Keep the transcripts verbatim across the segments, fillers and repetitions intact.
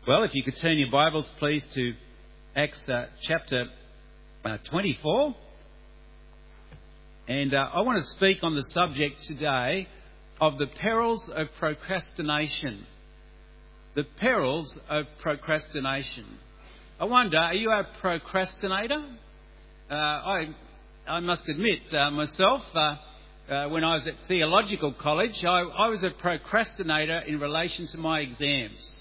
Well, if you could turn your Bibles, please, to Acts uh, chapter uh, twenty-four. And uh, I want to speak on the subject today of the perils of procrastination. The perils of procrastination. I wonder, are you a procrastinator? Uh, I, I must admit uh, myself, uh, uh, when I was at theological college, I, I was a procrastinator in relation to my exams.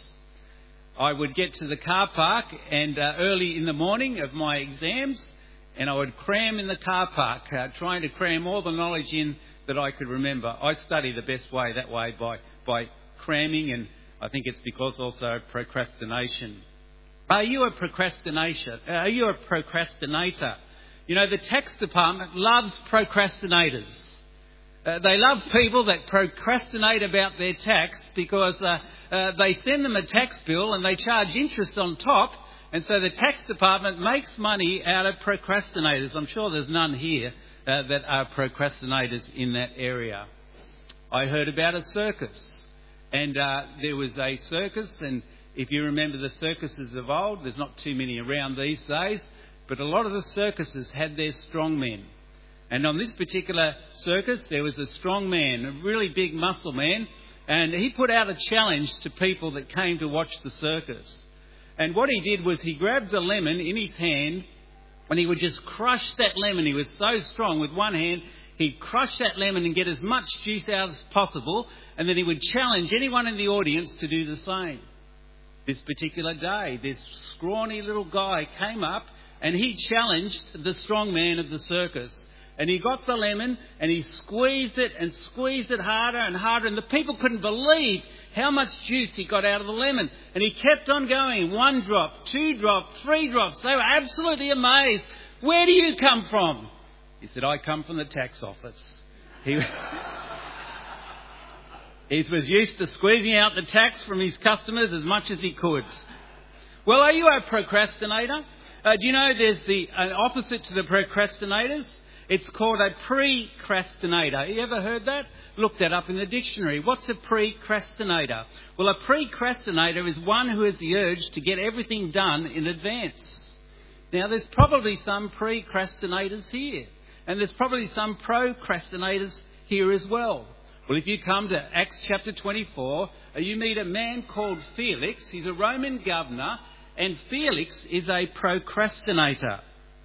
I would get to the car park and uh, early in the morning of my exams, and I would cram in the car park, uh, trying to cram all the knowledge in that I could remember. I study the best way that way, by, by cramming, and I think it's because also of procrastination. Are you a procrastinator? Are you a procrastinator? You know, the tax department loves procrastinators. Uh, they love people that procrastinate about their tax because uh, uh, they send them a tax bill and they charge interest on top, and so the tax department makes money out of procrastinators. I'm sure there's none here uh, that are procrastinators in that area. I heard about a circus, and uh, there was a circus, and if you remember the circuses of old, there's not too many around these days, but a lot of the circuses had their strongmen. And on this particular circus, there was a strong man, a really big muscle man, and he put out a challenge to people that came to watch the circus. And what he did was he grabbed a lemon in his hand, and he would just crush that lemon. He was so strong with one hand, he'd crush that lemon and get as much juice out as possible, and then he would challenge anyone in the audience to do the same. This particular day, this scrawny little guy came up, and he challenged the strong man of the circus. And he got the lemon and he squeezed it and squeezed it harder and harder. And the people couldn't believe how much juice he got out of the lemon. And he kept on going. One drop, two drops, three drops. They were absolutely amazed. Where do you come from? He said, I come from the tax office. He, he was used to squeezing out the tax from his customers as much as he could. Well, are you a procrastinator? Uh, do you know there's the an opposite to the procrastinators? It's called a precrastinator. You ever heard that? Look that up in the dictionary. What's a precrastinator? Well, a precrastinator is one who has the urge to get everything done in advance. Now, there's probably some precrastinators here. And there's probably some procrastinators here as well. Well, if you come to Acts chapter twenty-four, you meet a man called Felix. He's a Roman governor. And Felix is a procrastinator.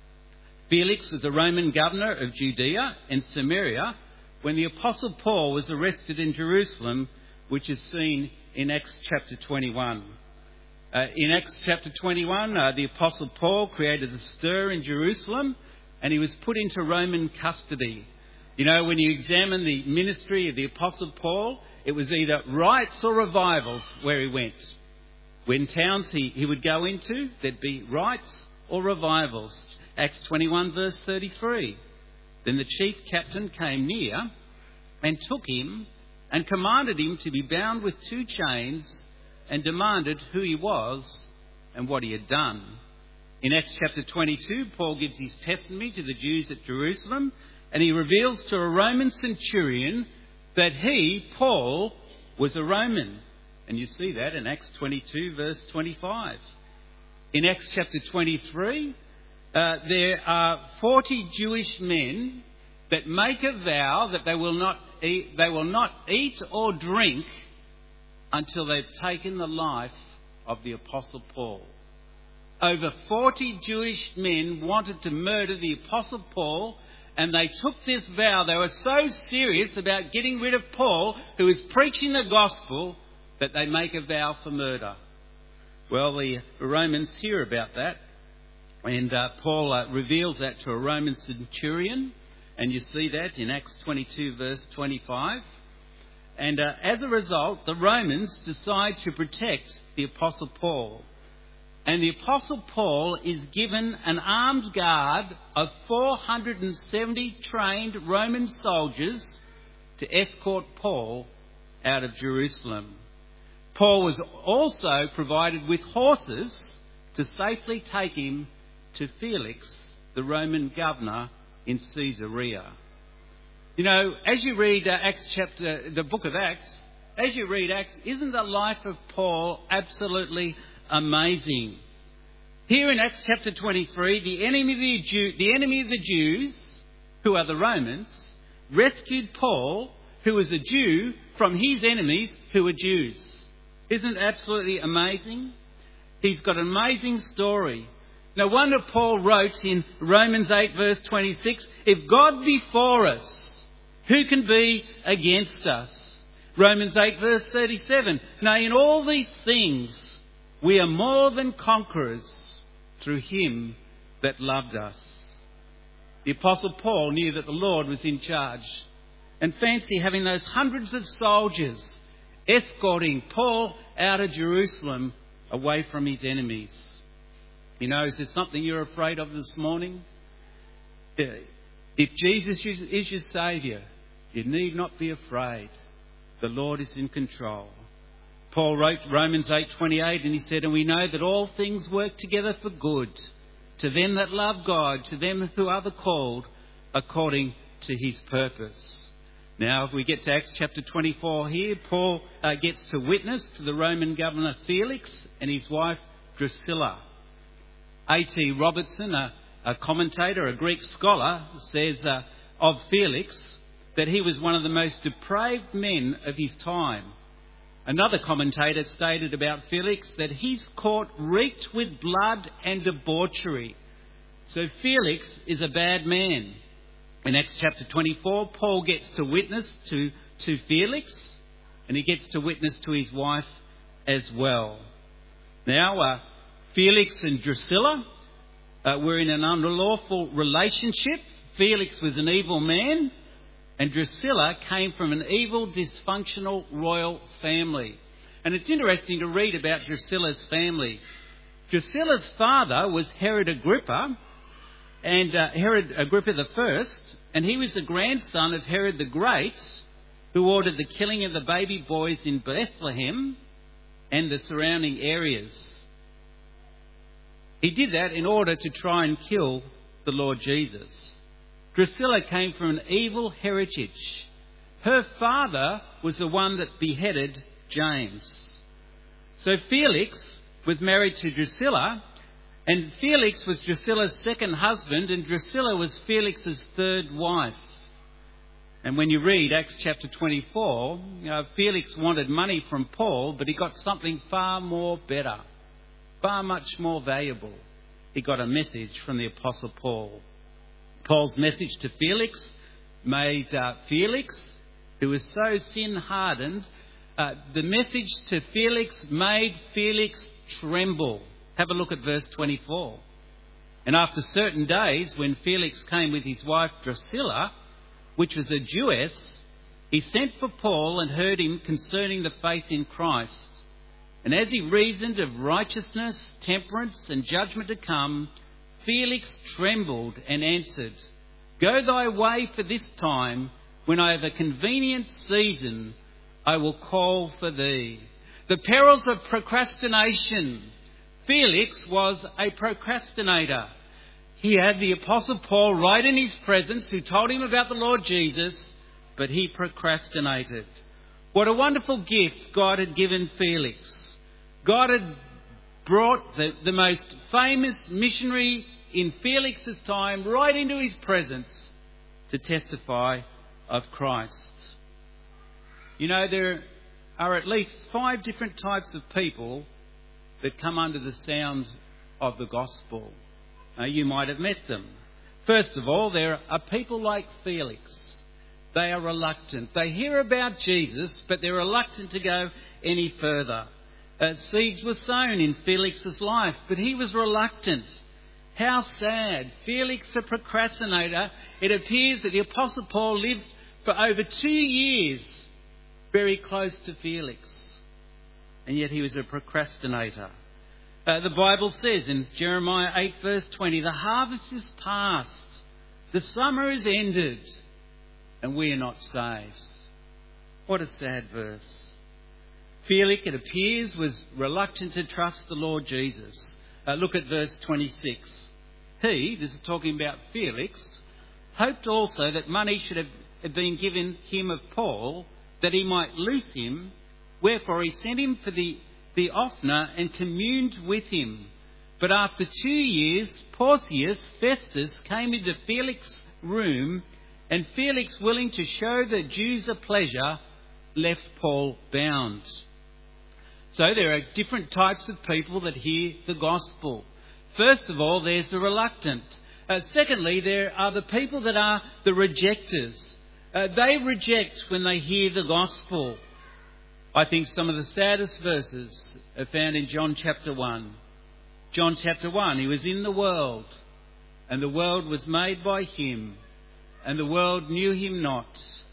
Felix was a Roman governor of Judea and Samaria when the Apostle Paul was arrested in Jerusalem, which is seen in Acts chapter twenty-one. Uh, in Acts chapter twenty-one, uh, the Apostle Paul created a stir in Jerusalem and he was put into Roman custody. You know, when you examine the ministry of the Apostle Paul, it was either rites or revivals where he went. When towns he, he would go into, there'd be rites or revivals. Acts twenty-one verse thirty-three. Then the chief captain came near and took him and commanded him to be bound with two chains and demanded who he was and what he had done. In Acts chapter twenty-two, Paul gives his testimony to the Jews at Jerusalem, and he reveals to a Roman centurion that he, Paul, was a Roman. And you see that in Acts twenty-two verse twenty-five. In Acts chapter twenty-three, Uh, there are forty Jewish men that make a vow that they will not eat, they will not eat or drink until they've taken the life of the Apostle Paul. Over forty Jewish men wanted to murder the Apostle Paul, and they took this vow. They were so serious about getting rid of Paul, who was preaching the gospel, that they make a vow for murder. Well, the Romans hear about that. And uh, Paul uh, reveals that to a Roman centurion. And you see that in Acts twenty-two verse twenty-five. And uh, as a result, the Romans decide to protect the Apostle Paul. And the Apostle Paul is given an armed guard of four hundred seventy trained Roman soldiers to escort Paul out of Jerusalem. Paul was also provided with horses to safely take him to Felix, the Roman governor in Caesarea. You know, as you read uh, Acts chapter, the book of Acts, as you read Acts, isn't the life of Paul absolutely amazing. Here in Acts chapter twenty-three, the enemy of the, Jew, the enemy of the Jews, who are the Romans, rescued Paul, who was a Jew, from his enemies, who were Jews. Isn't it absolutely amazing? He's got an amazing story. No wonder Paul wrote in Romans eight verse twenty-six, if God be for us, who can be against us? Romans eight verse thirty-seven, nay, in all these things we are more than conquerors through him that loved us. The Apostle Paul knew that the Lord was in charge. And fancy having those hundreds of soldiers escorting Paul out of Jerusalem away from his enemies. You know, is there something you're afraid of this morning? If Jesus is your Saviour, you need not be afraid. The Lord is in control. Paul wrote Romans eight twenty-eight and he said, and we know that all things work together for good to them that love God, to them who are the called according to his purpose. Now, if we get to Acts chapter twenty-four here, Paul uh, gets to witness to the Roman governor Felix and his wife Drusilla. A T Robertson, a, a commentator, a Greek scholar, says uh, of Felix that he was one of the most depraved men of his time. Another commentator stated about Felix that his court reeked with blood and debauchery. So Felix is a bad man. In Acts chapter twenty-four, Paul gets to witness to, to Felix, and he gets to witness to his wife as well. Now, uh, Felix and Drusilla uh, were in an unlawful relationship. Felix was an evil man, and Drusilla came from an evil, dysfunctional royal family. And it's interesting to read about Drusilla's family. Drusilla's father was Herod Agrippa, and uh, Herod Agrippa the First, and he was the grandson of Herod the Great, who ordered the killing of the baby boys in Bethlehem and the surrounding areas. He did that in order to try and kill the Lord Jesus. Drusilla came from an evil heritage. Her father was the one that beheaded James. So Felix was married to Drusilla, and Felix was Drusilla's second husband, and Drusilla was Felix's third wife. And when you read Acts chapter twenty-four, you know, Felix wanted money from Paul, but he got something far more better, far much more valuable. He got a message from the Apostle Paul. Paul's message to Felix made uh, Felix, who was so sin-hardened, uh, the message to Felix made Felix tremble. Have a look at verse twenty-four. And after certain days, when Felix came with his wife Drusilla, which was a Jewess, he sent for Paul and heard him concerning the faith in Christ. And as he reasoned of righteousness, temperance, and judgment to come, Felix trembled and answered, Go thy way for this time, when I have a convenient season, I will call for thee. The perils of procrastination. Felix was a procrastinator. He had the Apostle Paul right in his presence who told him about the Lord Jesus, but he procrastinated. What a wonderful gift God had given Felix. God had brought the, the most famous missionary in Felix's time right into his presence to testify of Christ. You know, there are at least five different types of people that come under the sounds of the gospel. Now, you might have met them. First of all, there are people like Felix. They are reluctant. They hear about Jesus, but they're reluctant to go any further. Uh, seeds were sown in Felix's life, but he was reluctant. How sad. Felix, a procrastinator. It appears that the Apostle Paul lived for over two years very close to Felix. And yet he was a procrastinator. Uh, the Bible says in Jeremiah eight verse twenty, the harvest is past, the summer is ended, and we are not saved. What a sad verse. Felix, it appears, was reluctant to trust the Lord Jesus. Uh, look at verse twenty-six. He, this is talking about Felix, hoped also that money should have, have been given him of Paul, that he might loose him. Wherefore he sent him for the the oftener and communed with him. But after two years, Porcius Festus came into Felix's room, and Felix, willing to show the Jews a pleasure, left Paul bound. So there are different types of people that hear the gospel. First of all, there's the reluctant. Uh, secondly, there are the people that are the rejectors. Uh, they reject when they hear the gospel. I think some of the saddest verses are found in John chapter one. John chapter one, he was in the world, and the world was made by him, and the world knew him not.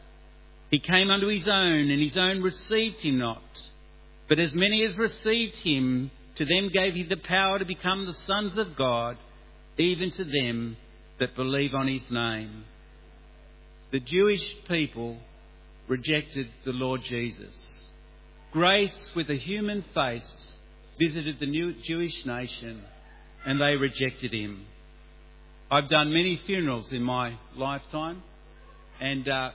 He came unto his own, and his own received him not. But as many as received him, to them gave he the power to become the sons of God, even to them that believe on his name. The Jewish people rejected the Lord Jesus. Grace with a human face visited the new Jewish nation, and they rejected him. I've done many funerals in my lifetime, and uh,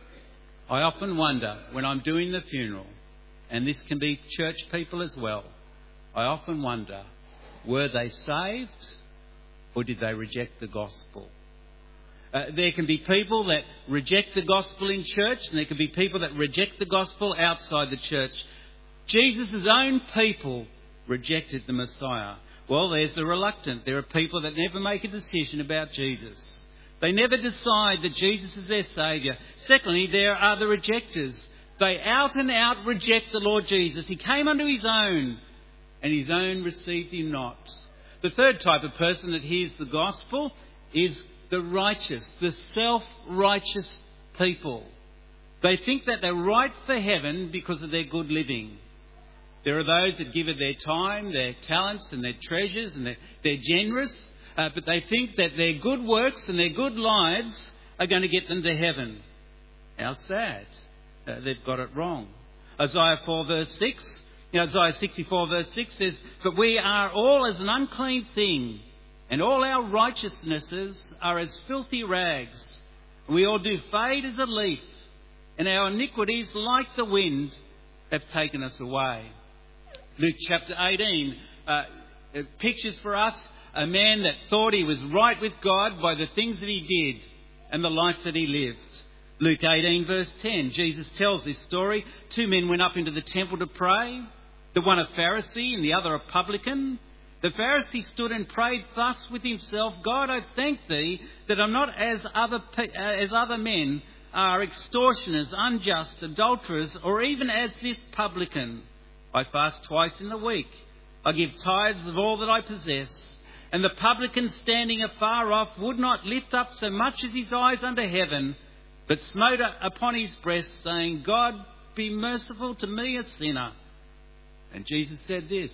I often wonder when I'm doing the funeral, and this can be church people as well, I often wonder, were they saved or did they reject the gospel? Uh, there can be people that reject the gospel in church, and there can be people that reject the gospel outside the church. Jesus' own people rejected the Messiah. Well, there's the reluctant. There are people that never make a decision about Jesus. They never decide that Jesus is their Saviour. Secondly, there are the rejectors. They out and out reject the Lord Jesus. He came unto his own, and his own received him not. The third type of person that hears the gospel is the righteous, the self-righteous people. They think that they're right for heaven because of their good living. There are those that give of their time, their talents and their treasures, and they're, they're generous, uh, but they think that their good works and their good lives are going to get them to heaven. How sad. Uh, they've got it wrong. Isaiah four verse six, you know, Isaiah sixty-four verse six says, "But we are all as an unclean thing, and all our righteousnesses are as filthy rags. We all do fade as a leaf, and our iniquities, like the wind, have taken us away." Luke chapter eighteen uh, it pictures for us a man that thought he was right with God by the things that he did and the life that he lived. Luke eighteen verse ten, Jesus tells this story. Two men went up into the temple to pray, the one a Pharisee and the other a publican. The Pharisee stood and prayed thus with himself, "God, I thank thee that I'm not as other, as other men are, extortioners, unjust, adulterers, or even as this publican. I fast twice in the week. I give tithes of all that I possess." And the publican, standing afar off, would not lift up so much as his eyes unto heaven, but smote upon his breast, saying, "God, be merciful to me, a sinner." And Jesus said this,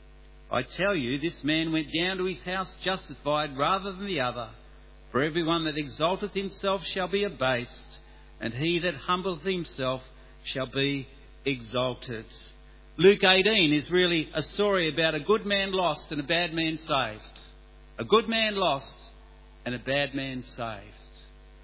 "I tell you, this man went down to his house justified rather than the other. For everyone that exalteth himself shall be abased, and he that humbleth himself shall be exalted." Luke eighteen is really a story about a good man lost and a bad man saved. A good man lost and a bad man saved.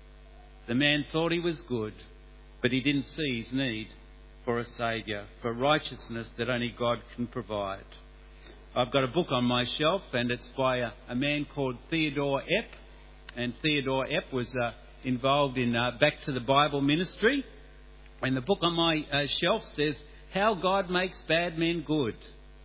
The man thought he was good, but he didn't see his need for a saviour, for righteousness that only God can provide. I've got a book on my shelf, and it's by a, a man called Theodore Epp. And Theodore Epp was uh, involved in uh, Back to the Bible ministry. And the book on my uh, shelf says, "How God Makes Bad Men Good."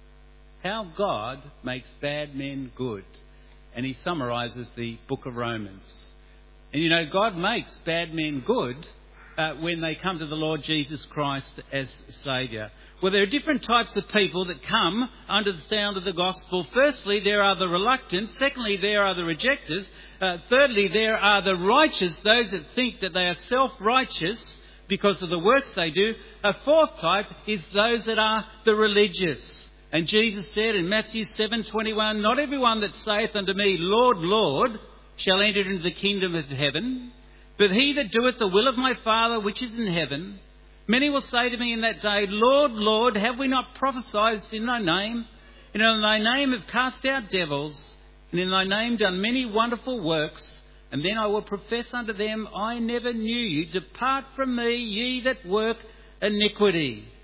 How God makes bad men good. And he summarises the book of Romans. And you know, God makes bad men good uh, when they come to the Lord Jesus Christ as Saviour. Well, there are different types of people that come under the sound of the gospel. Firstly, there are the reluctant. Secondly, there are the rejectors. Uh, thirdly, there are the righteous, those that think that they are self-righteous because of the works they do. A fourth type is those that are the religious. And Jesus said in Matthew seven twenty-one, "Not everyone that saith unto me, Lord, Lord, shall enter into the kingdom of heaven, but he that doeth the will of my Father which is in heaven. Many will say to me in that day, Lord, Lord, have we not prophesied in thy name? And in thy name have cast out devils, and in thy name done many wonderful works. And then I will profess unto them, I never knew you. Depart from me, ye that work iniquity."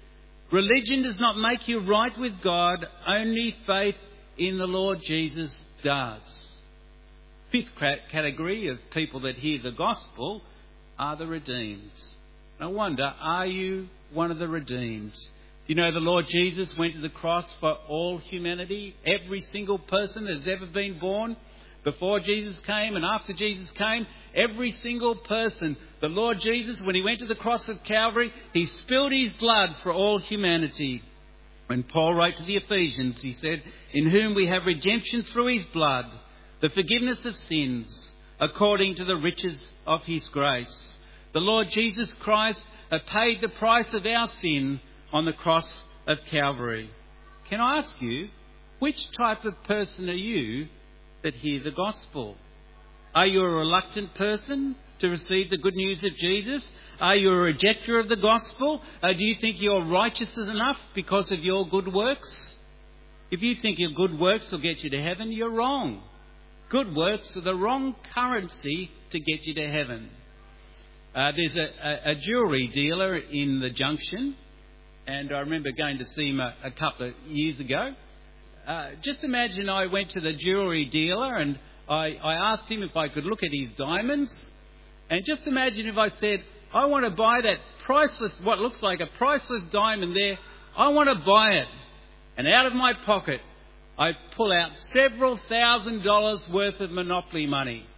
Religion does not make you right with God. Only faith in the Lord Jesus does. Fifth category of people that hear the gospel are the redeemed. I wonder, are you one of the redeemed? You know, the Lord Jesus went to the cross for all humanity. Every single person that has ever been born, before Jesus came and after Jesus came, every single person, the Lord Jesus, when he went to the cross of Calvary, he spilled his blood for all humanity. When Paul wrote to the Ephesians, he said, in whom we have redemption through his blood, the forgiveness of sins, according to the riches of his grace. The Lord Jesus Christ paid the price of our sin on the cross of Calvary. Can I ask you, which type of person are you that hear the gospel? Are you a reluctant person to receive the good news of Jesus? Are you a rejecter of the gospel? Uh, do you think you're righteous enough because of your good works? If you think your good works will get you to heaven, you're wrong. Good works are the wrong currency to get you to heaven. Uh, there's a, a, a jewellery dealer in the Junction, and I remember going to see him a, a couple of years ago. Uh, just imagine I went to the jewellery dealer and I, I asked him if I could look at his diamonds. And just imagine if I said, I want to buy that priceless, what looks like a priceless diamond there. I want to buy it. And out of my pocket, I pull out several thousand dollars worth of Monopoly money.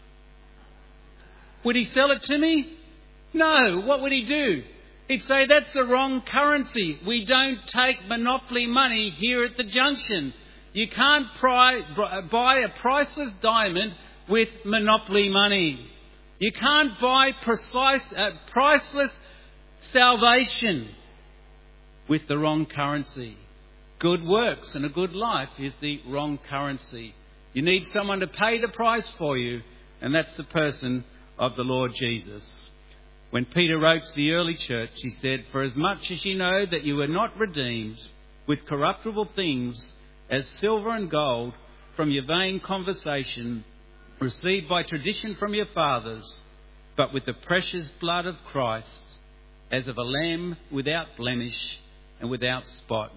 Would he sell it to me? No. What would he do? He'd say, that's the wrong currency. We don't take Monopoly money here at the Junction. You can't pry, buy a priceless diamond with Monopoly money. You can't buy precise, uh, priceless salvation with the wrong currency. Good works and a good life is the wrong currency. You need someone to pay the price for you, and that's the person of the Lord Jesus. When Peter wrote to the early church, he said, for as much as you know that you were not redeemed with corruptible things as silver and gold from your vain conversation received by tradition from your fathers, but with the precious blood of Christ, as of a lamb without blemish and without spot.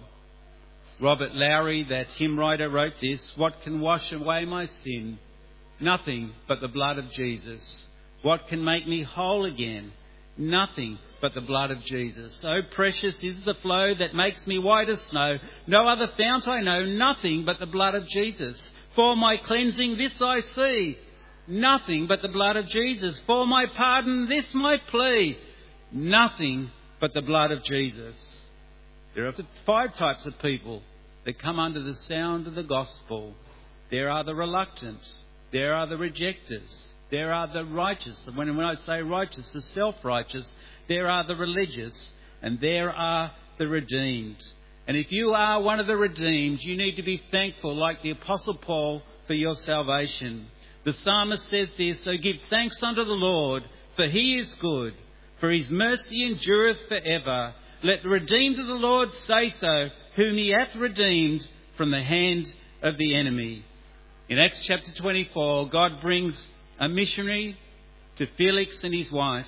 Robert Lowry, that hymn writer, wrote this, what can wash away my sin? Nothing but the blood of Jesus. What can make me whole again? Nothing but the blood of Jesus. So precious is the flow that makes me white as snow. No other fount I know, nothing but the blood of Jesus. For my cleansing this I see, nothing but the blood of Jesus. For my pardon this my plea, nothing but the blood of Jesus. There are five types of people that come under the sound of the gospel. There are the reluctant. There are the rejectors. There are the righteous. And when, when I say righteous, the self-righteous, there are the religious. And there are the redeemed. And if you are one of the redeemed, you need to be thankful, like the Apostle Paul, for your salvation. The psalmist says this, so give thanks unto the Lord, for he is good, for his mercy endureth forever. Let the redeemed of the Lord say so, whom he hath redeemed from the hand of the enemy. In Acts chapter twenty-four, God brings a missionary to Felix and his wife.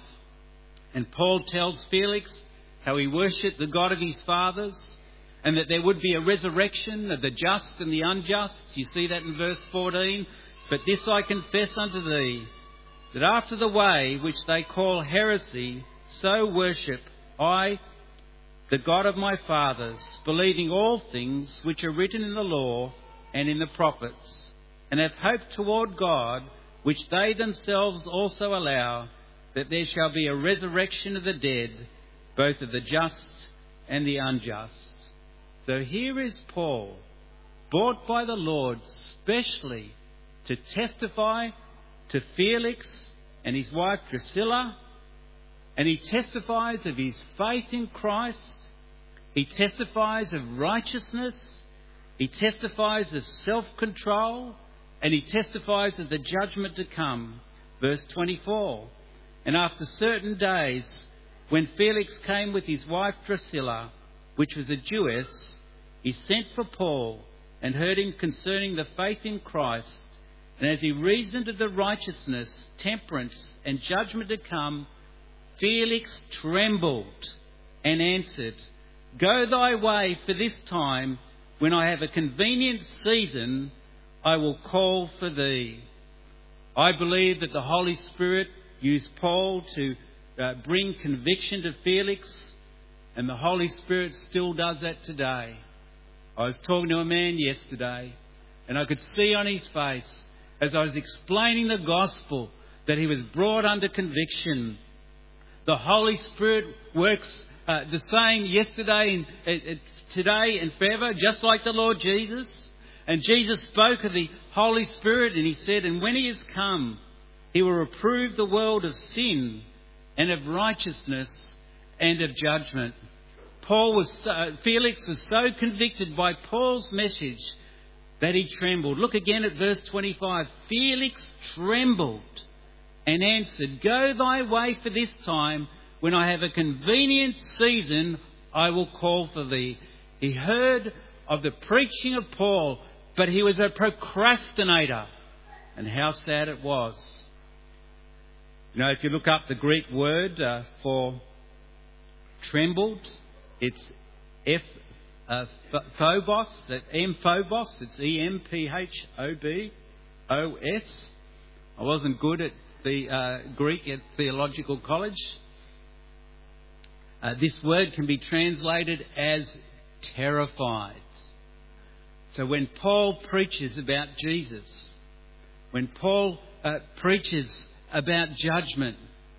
And Paul tells Felix how he worshipped the God of his fathers, and that there would be a resurrection of the just and the unjust. You see that in verse fourteen. But this I confess unto thee, that after the way which they call heresy, so worship I the God of my fathers, believing all things which are written in the law and in the prophets, and have hope toward God, which they themselves also allow, that there shall be a resurrection of the dead, both of the just and the unjust. So here is Paul, brought by the Lord specially to testify to Felix and his wife Drusilla, and he testifies of his faith in Christ. He testifies of righteousness. He testifies of self-control. And he testifies of the judgment to come. Verse twenty-four. And after certain days, when Felix came with his wife Drusilla, which was a Jewess, he sent for Paul and heard him concerning the faith in Christ. And as he reasoned of the righteousness, temperance, and judgment to come, Felix trembled and answered, Go thy way for this time. When I have a convenient season, I will call for thee. I believe that the Holy Spirit used Paul to uh, bring conviction to Felix, and the Holy Spirit still does that today. I was talking to a man yesterday, and I could see on his face, as I was explaining the gospel, that he was brought under conviction. The Holy Spirit works uh, the same yesterday and uh, today and forever, just like the Lord Jesus. And Jesus spoke of the Holy Spirit, and he said, and when he is come, he will reprove the world of sin and of righteousness and of judgment. Paul was so, Felix was so convicted by Paul's message that he trembled. Look again at verse twenty-five. Felix trembled and answered, Go thy way for this time. When I have a convenient season, I will call for thee. He heard of the preaching of Paul, but he was a procrastinator. And how sad it was. You know, if you look up the Greek word uh, for trembled, it's F, uh, phobos, M phobos, it's E M P H O B O S. I wasn't good at the uh, Greek at theological college. Uh, this word can be translated as terrified. So when Paul preaches about Jesus, when Paul uh, preaches about judgment,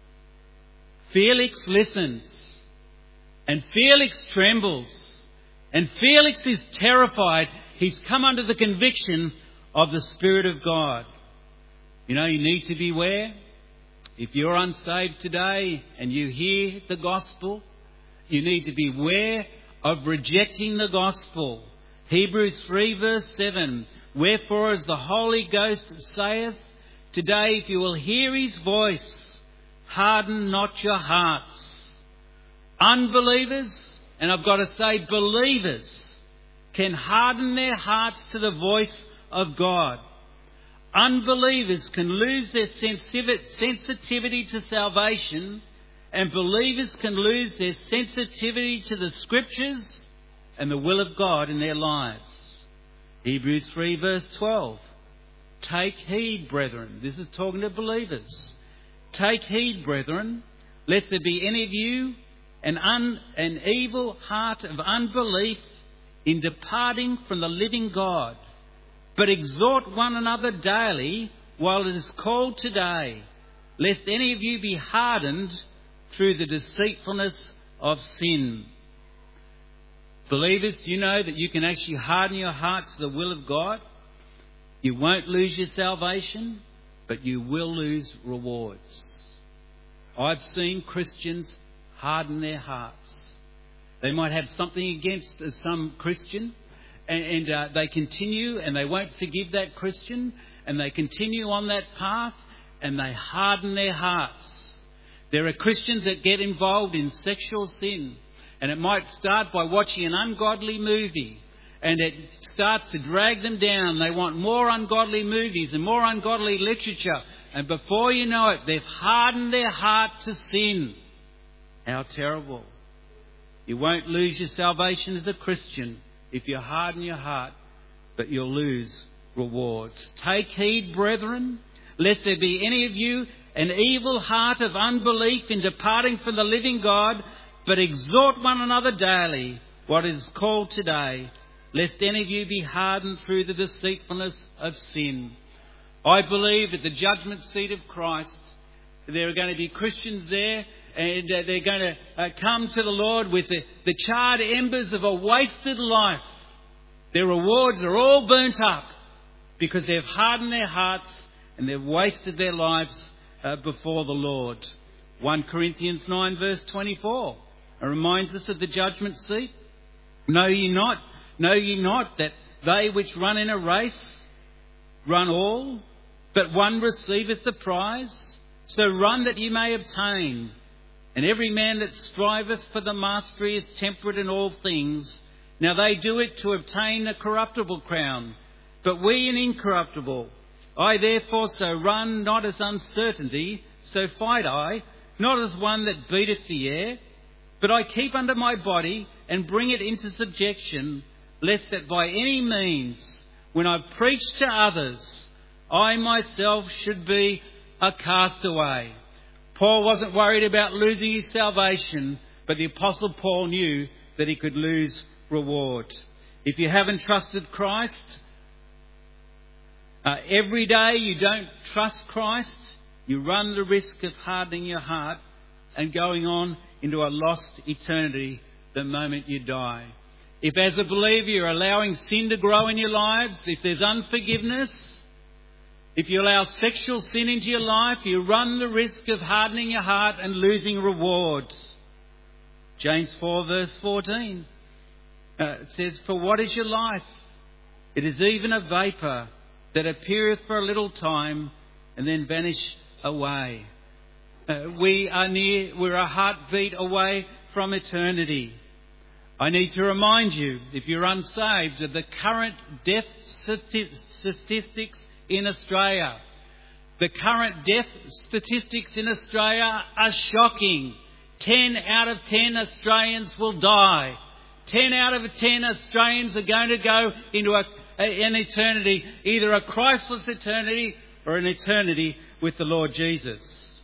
Felix listens, and Felix trembles, and Felix is terrified. He's come under the conviction of the Spirit of God. You know, you need to beware. If you're unsaved today and you hear the gospel, you need to beware of rejecting the gospel. Hebrews three verse seven, Wherefore as the Holy Ghost saith, Today if you will hear his voice, harden not your hearts. Unbelievers, and I've got to say believers, can harden their hearts to the voice of God. Unbelievers can lose their sensitivity to salvation, and believers can lose their sensitivity to the Scriptures and the will of God in their lives. Hebrews three verse twelve. Take heed, brethren. This is talking to believers. Take heed, brethren, lest there be any of you an, un, an evil heart of unbelief in departing from the living God. But exhort one another daily while it is called today, lest any of you be hardened through the deceitfulness of sin. Believers, you know that you can actually harden your hearts to the will of God. You won't lose your salvation, but you will lose rewards. I've seen Christians harden their hearts. They might have something against some Christian, and, and uh, they continue and they won't forgive that Christian, and they continue on that path and they harden their hearts. There are Christians that get involved in sexual sin, and it might start by watching an ungodly movie, and it starts to drag them down. They want more ungodly movies and more ungodly literature, and before you know it, they've hardened their heart to sin. How terrible. You won't lose your salvation as a Christian if you harden your heart, but you'll lose rewards. Take heed, brethren, lest there be any of you an evil heart of unbelief in departing from the living God, but exhort one another daily, what is called today, lest any of you be hardened through the deceitfulness of sin. I believe at the judgment seat of Christ, there are going to be Christians there, and uh, they're going to uh, come to the Lord with the, the charred embers of a wasted life. Their rewards are all burnt up because they've hardened their hearts and they've wasted their lives uh, before the Lord. First Corinthians nine verse twenty-four. It reminds us of the judgment seat. Know ye not, know ye not that they which run in a race run all, but one receiveth the prize? So run that ye may obtain. And every man that striveth for the mastery is temperate in all things. Now they do it to obtain a corruptible crown, but we an incorruptible. I therefore so run, not as uncertainty, so fight I, not as one that beateth the air, but I keep under my body and bring it into subjection, lest that by any means, when I preach to others, I myself should be a castaway. Paul wasn't worried about losing his salvation, but the Apostle Paul knew that he could lose reward. If you haven't trusted Christ, uh, every day you don't trust Christ, you run the risk of hardening your heart and going on into a lost eternity the moment you die. If as a believer you're allowing sin to grow in your lives, if there's unforgiveness, if you allow sexual sin into your life, you run the risk of hardening your heart and losing rewards. James four verse fourteen uh, it says, "For what is your life? It is even a vapour that appeareth for a little time and then vanish away." Uh, we are near, we're a heartbeat away from eternity. I need to remind you, if you're unsaved, of the current death statistics in Australia. The current death statistics in Australia are shocking. Ten out of ten Australians will die. Ten out of ten Australians are going to go into a, a, an eternity, either a Christless eternity or an eternity with the Lord Jesus.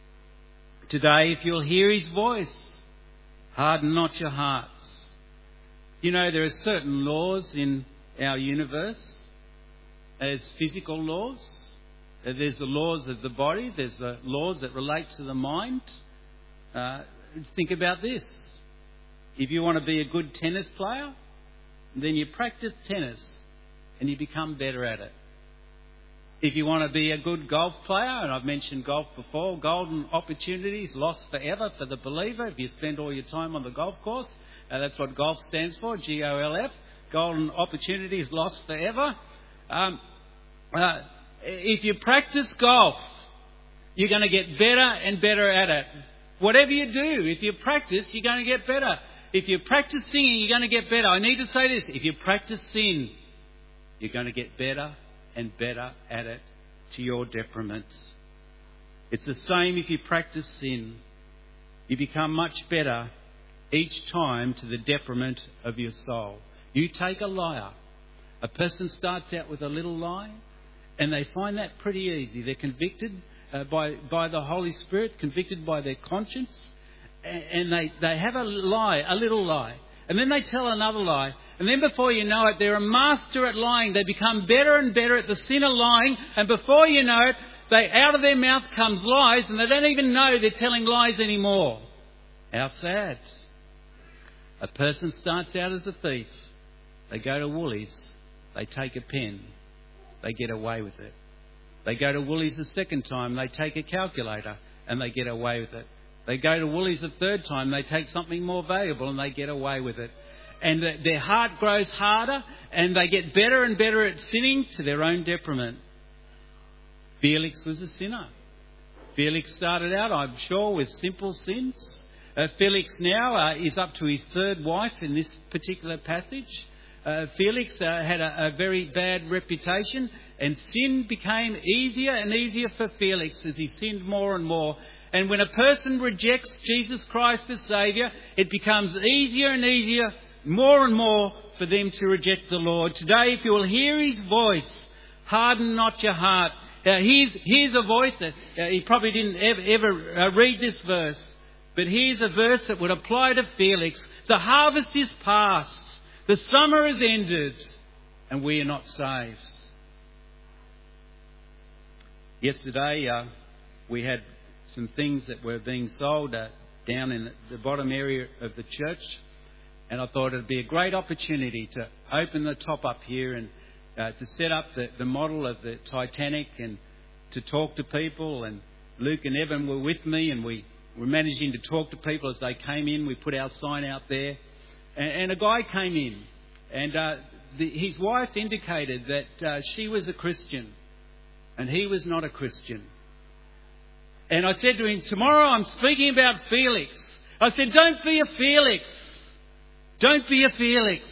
Today, if you'll hear his voice, harden not your hearts. You know, there are certain laws in our universe. There's physical laws. There's the laws of the body. There's the laws that relate to the mind. Uh, think about this. If you want to be a good tennis player, then you practice tennis and you become better at it. If you want to be a good golf player, and I've mentioned golf before, golden opportunities lost forever for the believer if you spend all your time on the golf course. Uh, that's what golf stands for, G O L F. Golden opportunities lost forever. Um, uh, if you practice golf, you're going to get better and better at it. Whatever you do, if you practice, you're going to get better. If you practice singing, you're going to get better. I need to say this. If you practice sin, you're going to get better and better at it to your detriment. It's the same if you practice sin. You become much better each time to the detriment of your soul. You take a liar. A person starts out with a little lie and they find that pretty easy. They're convicted uh, by, by the Holy Spirit, convicted by their conscience, and, and they, they have a lie, a little lie. And then they tell another lie. And then before you know it, they're a master at lying. They become better and better at the sin of lying. And before you know it, they out of their mouth comes lies and they don't even know they're telling lies anymore. How sad. A person starts out as a thief. They go to Woolies. They take a pen. They get away with it. They go to Woolies the second time. They take a calculator and they get away with it. They go to Woolies the third time. They take something more valuable and they get away with it. And their heart grows harder and they get better and better at sinning to their own detriment. Felix was a sinner. Felix started out, I'm sure, with simple sins. Uh, Felix now uh, is up to his third wife in this particular passage. Uh, Felix uh, had a, a very bad reputation, and sin became easier and easier for Felix as he sinned more and more. And when a person rejects Jesus Christ as Saviour, it becomes easier and easier, more and more, for them to reject the Lord. Today, if you will hear his voice, harden not your heart. Uh, here's, here's a voice that uh, he probably didn't ever, ever uh, read this verse, but here's a verse that would apply to Felix. The harvest is past, the summer has ended, and we are not saved. Yesterday, uh, we had some things that were being sold uh, down in the bottom area of the church, and I thought it would be a great opportunity to open the top up here and uh, to set up the, the model of the Titanic and to talk to people. And Luke and Evan were with me, and we were managing to talk to people as they came in. We put our sign out there, and, and a guy came in, and uh, the, his wife indicated that uh, she was a Christian and he was not a Christian. And I said to him, tomorrow I'm speaking about Felix. I said, don't be a Felix. Don't be a Felix.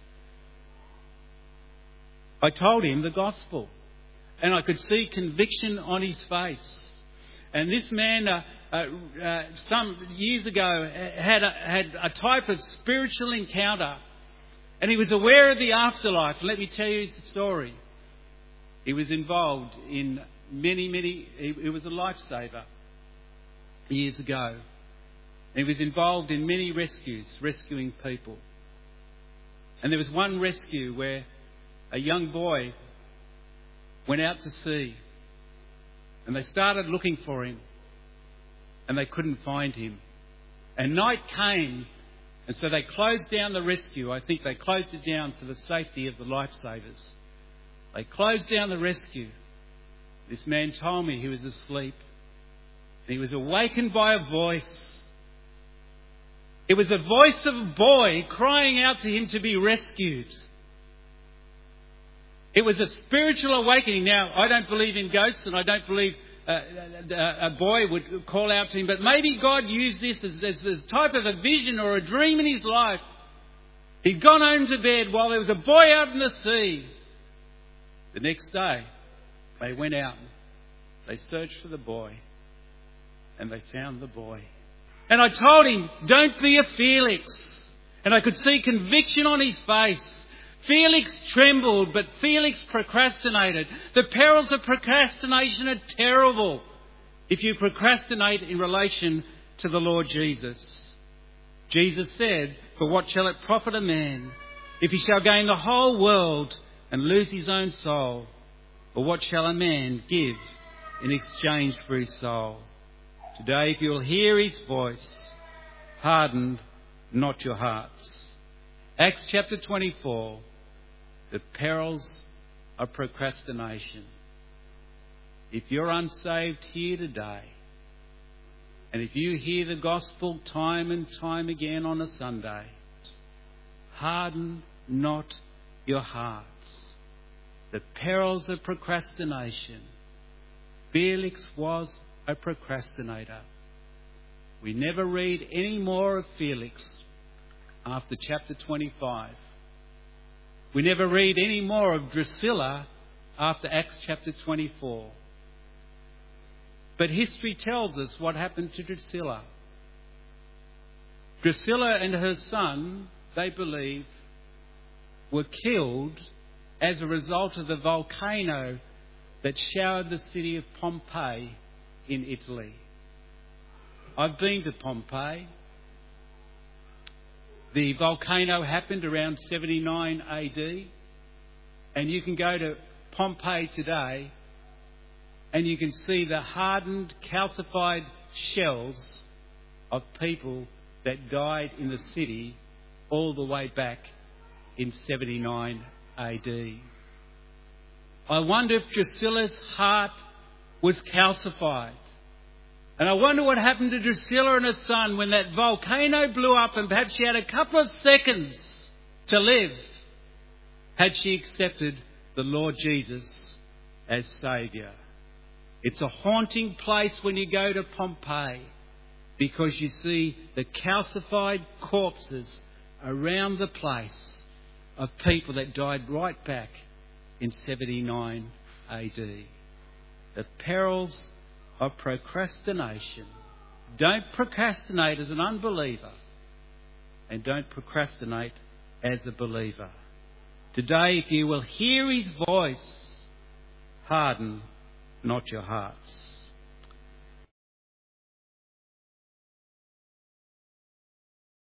I told him the gospel, and I could see conviction on his face. And this man uh, uh, uh, some years ago had a, had a type of spiritual encounter, and he was aware of the afterlife. Let me tell you his story. He was involved in many, many... He, he was a lifesaver years ago. He was involved in many rescues, rescuing people. And there was one rescue where a young boy went out to sea, and they started looking for him, and they couldn't find him. And night came, and so they closed down the rescue. I think they closed it down for the safety of the lifesavers. They closed down the rescue. This man told me he was asleep, and he was awakened by a voice. It was a voice of a boy crying out to him to be rescued. It was a spiritual awakening. Now, I don't believe in ghosts, and I don't believe uh, a boy would call out to him, but maybe God used this as, as this type of a vision or a dream in his life. He'd gone home to bed while there was a boy out in the sea. The next day, they went out, they searched for the boy, and they found the boy. And I told him, don't be a Felix. And I could see conviction on his face. Felix trembled, but Felix procrastinated. The perils of procrastination are terrible if you procrastinate in relation to the Lord Jesus. Jesus said, for what shall it profit a man if he shall gain the whole world and lose his own soul? Or what shall a man give in exchange for his soul? Today, if you'll hear his voice, harden not your hearts. Acts chapter twenty-four, the perils of procrastination. If you're unsaved here today, and if you hear the gospel time and time again on a Sunday, harden not your hearts. The perils of procrastination. Felix was a procrastinator. We never read any more of Felix after chapter twenty-five. We never read any more of Drusilla after Acts chapter twenty-four. But history tells us what happened to Drusilla. Drusilla and her son, they believe, were killed as a result of the volcano that showered the city of Pompeii in Italy. I've been to Pompeii. The volcano happened around seventy-nine A D, and you can go to Pompeii today and you can see the hardened, calcified shells of people that died in the city all the way back in seventy-nine A D. I wonder if Drusilla's heart was calcified. And I wonder what happened to Drusilla and her son when that volcano blew up, and perhaps she had a couple of seconds to live had she accepted the Lord Jesus as Saviour. It's a haunting place when you go to Pompeii, because you see the calcified corpses around the place of people that died right back in seventy-nine A D. The perils of procrastination. Don't procrastinate as an unbeliever, and don't procrastinate as a believer. Today, if you will hear his voice, harden not your hearts.